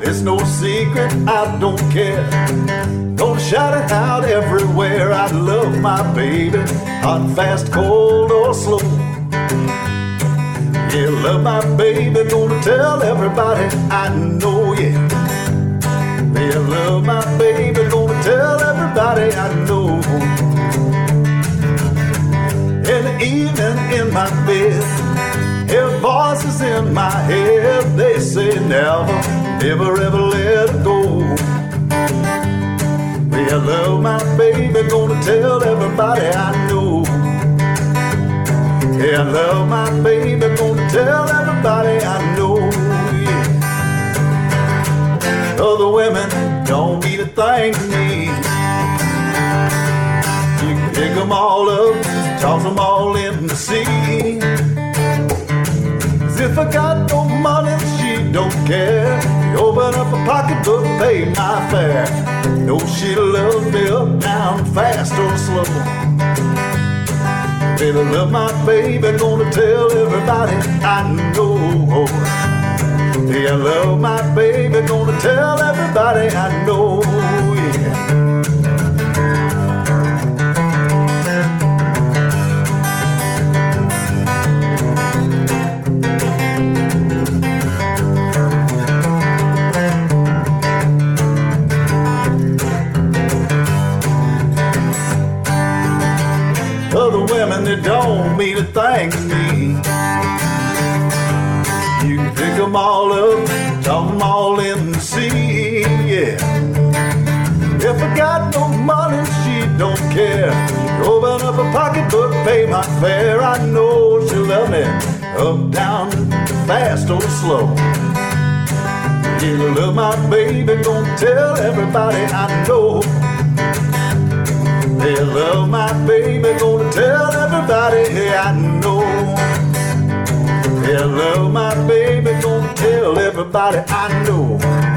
It's no secret, I don't care. Gonna shout it out everywhere. I love my baby, hot, fast, cold, or slow. Yeah, love my baby, gonna tell everybody I know, yeah. Yeah, love my baby, gonna tell everybody I know. In the evening in my bed, hear voices in my head. They say never, never ever let it go. Yeah, love my baby, gonna tell everybody I know. Yeah, love my baby, gonna tell everybody I know. Yeah. Other women don't mean a thing to me. You can pick them all up, toss them all in the sea. As if I got no money, she don't care. You open up a pocketbook, pay my fare. Know she loves me up, down, fast or slow. Baby, love my baby, gonna tell everybody I know. Yeah, love my baby, gonna tell everybody I know. Yeah. Other women, they don't mean a thing to me. You can pick them all up, toss them all in the sea, yeah. If I got no money, she don't care. Open up a pocketbook, pay my fare. I know she'll love me up, down, fast or slow. Yeah, love my baby, gonna tell everybody I know. Yeah, love my baby, gonna tell everybody I know. Yeah, love my baby, gonna tell everybody I know.